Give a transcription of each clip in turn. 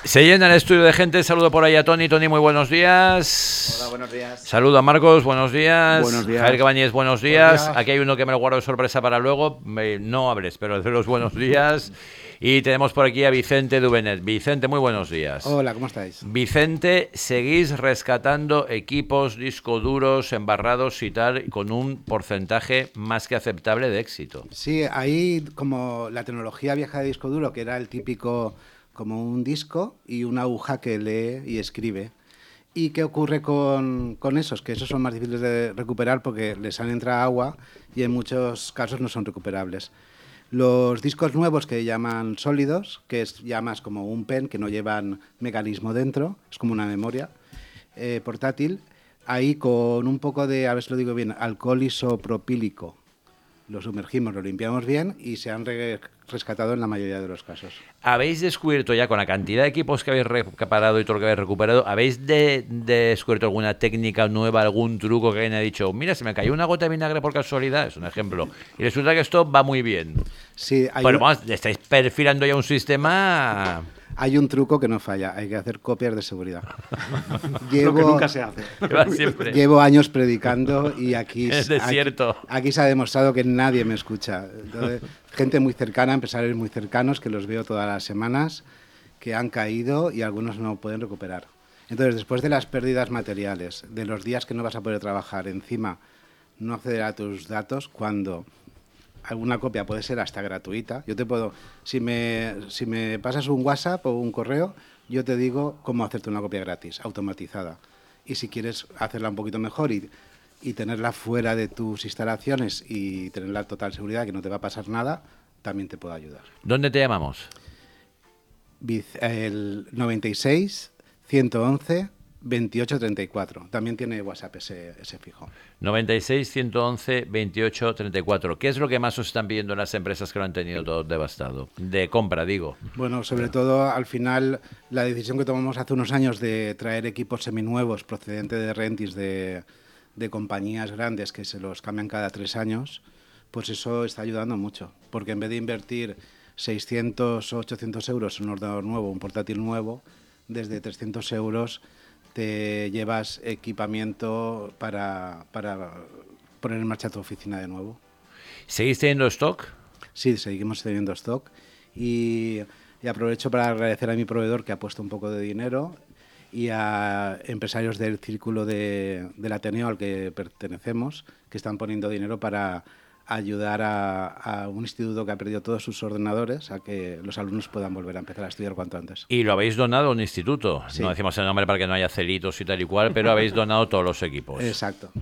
Se llena el estudio de gente. Saludo por ahí a Tony. Tony, muy buenos días. Hola, buenos días. Saludo a Marcos, buenos días. Buenos días. Javier Cabañez, buenos días. Aquí hay uno que me lo guardo de sorpresa para luego. No hables, pero de los buenos días. Y tenemos por aquí a Vicente Duvenet. Vicente, muy buenos días. Hola, ¿cómo estáis? Vicente, seguís rescatando equipos, discos duros, embarrados y tal, con un porcentaje más que aceptable de éxito. Sí, ahí como la tecnología vieja de disco duro, que era el típico como un disco y una aguja que lee y escribe. ¿Y qué ocurre con esos? Que esos son más difíciles de recuperar porque les han entrado agua y en muchos casos no son recuperables. Los discos nuevos que llaman sólidos, que es ya más como un pen, que no llevan mecanismo dentro, es como una memoria portátil, ahí con un poco de, a ver si lo digo bien, alcohol isopropílico, lo sumergimos, lo limpiamos bien y se han rescatado en la mayoría de los casos. ¿Habéis descubierto ya, con la cantidad de equipos que habéis reparado y todo lo que habéis recuperado, habéis descubierto alguna técnica nueva, algún truco que alguien ha dicho, mira, se me cayó una gota de vinagre por casualidad, es un ejemplo, y resulta que esto va muy bien? Sí, Bueno, vamos, le estáis perfilando ya un sistema... Hay un truco que no falla, hay que hacer copias de seguridad. Lo que nunca se hace. Llevo años predicando y aquí, es desierto. Aquí se ha demostrado que nadie me escucha. Entonces, gente muy cercana, empresarios muy cercanos, que los veo todas las semanas, que han caído y algunos no pueden recuperar. Entonces, después de las pérdidas materiales, de los días que no vas a poder trabajar, encima no acceder a tus datos, cuando... alguna copia puede ser hasta gratuita. Yo te puedo, si me pasas un WhatsApp o un correo, yo te digo cómo hacerte una copia gratis, automatizada. Y si quieres hacerla un poquito mejor y tenerla fuera de tus instalaciones y tener la total seguridad que no te va a pasar nada, también te puedo ayudar. ¿Dónde te llamamos? El 96 111 2834. También tiene WhatsApp ese fijo. 96 111 2834. ¿Qué es lo que más os están pidiendo las empresas que lo han tenido todo devastado? De compra, digo. Bueno, sobre todo al final la decisión que tomamos hace unos años de traer equipos seminuevos procedentes de rentis de compañías grandes que se los cambian cada 3 años, pues eso está ayudando mucho. Porque en vez de invertir 600 o 800 euros en un ordenador nuevo, un portátil nuevo, desde 300 euros te llevas equipamiento para poner en marcha tu oficina de nuevo. ¿Seguís teniendo stock? Sí, seguimos teniendo stock y aprovecho para agradecer a mi proveedor que ha puesto un poco de dinero y a empresarios del círculo del Ateneo al que pertenecemos que están poniendo dinero para ayudar a un instituto que ha perdido todos sus ordenadores a que los alumnos puedan volver a empezar a estudiar cuanto antes. Y lo habéis donado a un instituto. Sí. No decimos el nombre para que no haya celitos y tal y cual, pero habéis donado todos los equipos. Exacto.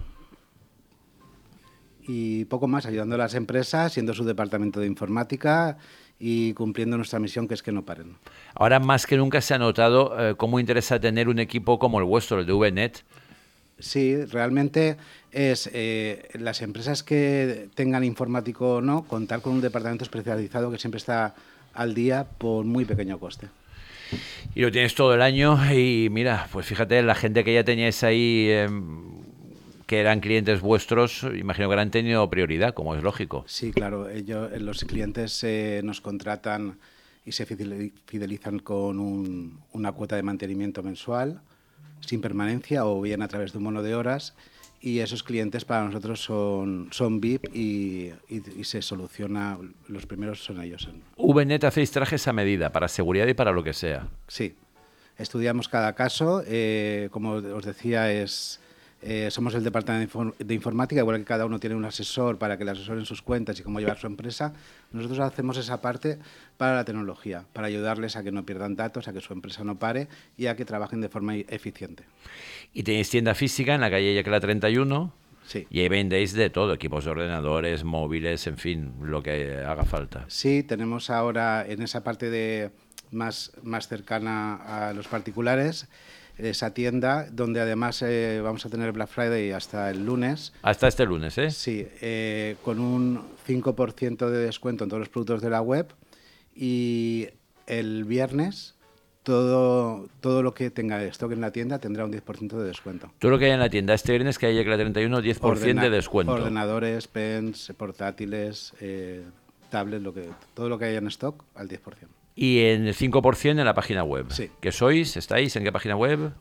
Y poco más, ayudando a las empresas, siendo su departamento de informática y cumpliendo nuestra misión, que es que no paren. Ahora más que nunca se ha notado cómo interesa tener un equipo como el vuestro, el de VNet. Sí, realmente es las empresas que tengan informático o no, contar con un departamento especializado que siempre está al día por muy pequeño coste. Y lo tienes todo el año y mira, pues fíjate, la gente que ya teníais ahí, que eran clientes vuestros, imagino que han tenido prioridad, como es lógico. Sí, claro, los clientes nos contratan y se fidelizan con una cuota de mantenimiento mensual, sin permanencia o bien a través de un bono de horas, y esos clientes para nosotros son VIP y se soluciona, los primeros son ellos. VNet hacéis trajes a medida para seguridad y para lo que sea. Sí, estudiamos cada caso, como os decía, somos el departamento de informática, igual que cada uno tiene un asesor para que le asesoren sus cuentas y cómo llevar su empresa. Nosotros hacemos esa parte para la tecnología, para ayudarles a que no pierdan datos, a que su empresa no pare y a que trabajen de forma eficiente. Y tenéis tienda física en la calle Yecla 31. Sí. Y ahí vendéis de todo, equipos de ordenadores, móviles, en fin, lo que haga falta. Sí, tenemos ahora en esa parte más cercana a los particulares, esa tienda donde además vamos a tener Black Friday hasta el lunes. Hasta este lunes, ¿eh? Sí, con un 5% de descuento en todos los productos de la web y el viernes todo lo que tenga stock en la tienda tendrá un 10% de descuento. Todo lo que hay en la tienda este viernes, que hay Yecla 31, 10% de descuento. Ordenadores, pens, portátiles, tablets, todo lo que haya en stock al 10%. Y en el 5% en la página web. Sí. ¿Qué sois? ¿Estáis en qué página web?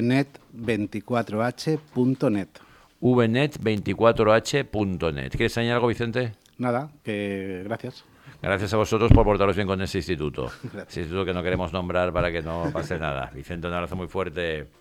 vnet24h.net. vnet24h.net. ¿Quieres añadir algo, Vicente? Nada, que gracias. Gracias a vosotros por portaros bien con este instituto. Gracias. Ese instituto que no queremos nombrar para que no pase nada. Vicente, un abrazo muy fuerte.